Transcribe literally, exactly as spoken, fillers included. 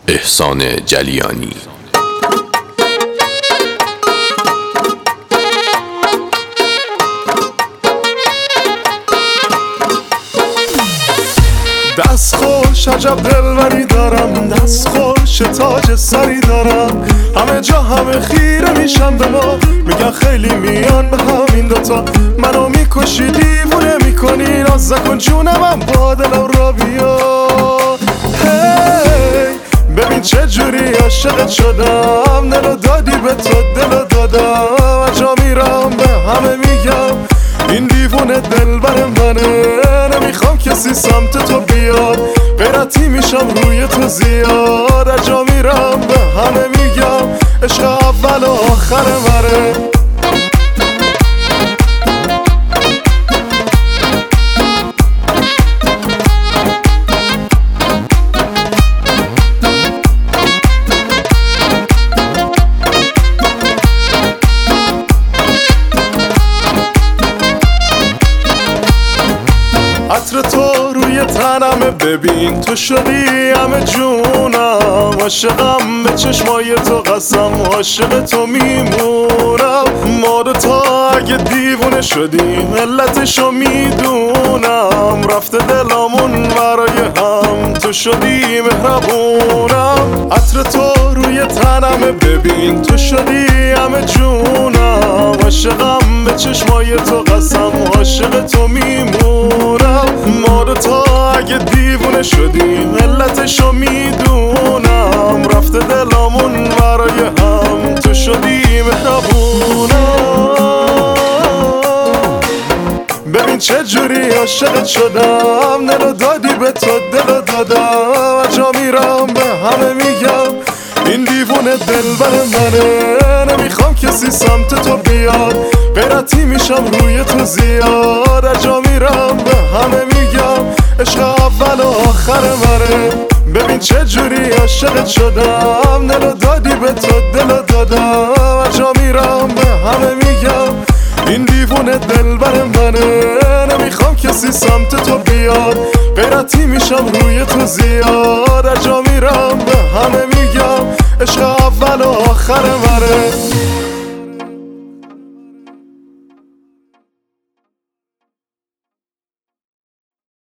احسان جلیانی. دست خوش عجب دلبری دارم، دست خوش تاج سری دارم، همه جا همه خیره میشن به ما، میگن خیلی میان به همین دوتا، منو میکشی دیوونه میکنی، ناز نکن جونم با دلم را بیا. هی ببین چه جوری عاشقت شدم، دلو دادی به تو دلو دادم، اجا میرم به همه میگم این دیوونه دلبر منه، نمیخوام کسی سمت تو بیاد، غیرتی میشم روی تو زیاد، اجا میرم به همه میگم عشق اول و آخر منه. عطر تو روی تنمه، ببین تو شدی همه جونم، عاشقم به چشمای تو قسم، عاشق تو میمونم، ما دوتا اگه دیوونه شدیم علتشو میدونم، رفته دلامون برای هم تو شدی مهربونم. عطر تو روی تنمه، ببین تو شدی همه جونم، عاشقم به چشمای تو قسم، عاشق تو میمونم، ما دوتا اگه دیوونه شدیم علتشو میدونم، رفته دلامون برای هم تو شدی مهربونم. ببین چه جوری عاشقت شدم، دلو دادی به تو دلو دادم، اجا میرم به همه میگم این دیوونه دلبر منه، نمیخوام کسی سمت تو بیاد، غیرتی میشم روی تو زیاد، اجا میرم به همه میگم عشق اول و آخر منه. ببین چه جوری عاشقت شدم، دلو دادی به تو دلو دادم، اجا میرم به همه میگم این دیوونه دلبر منه، نمیخوام کسی سمت تو بیاد، غیرتی میشم روی تو زیاد، اجا میرم به همه میگم عشق اول و آخر منه.